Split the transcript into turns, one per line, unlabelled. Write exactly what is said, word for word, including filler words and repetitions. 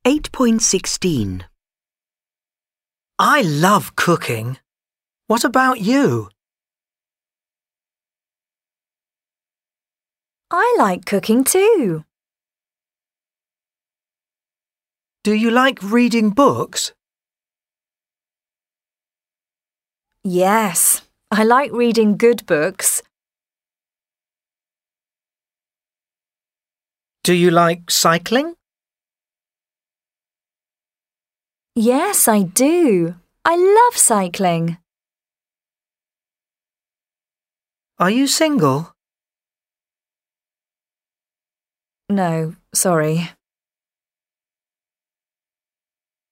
eight point sixteen.
I love cooking. What about you?
I like cooking too.
Do you like reading books?
Yes, I like reading good books.
Do you like cycling?
Yes, I do. I love cycling.
Are you single?
No, sorry.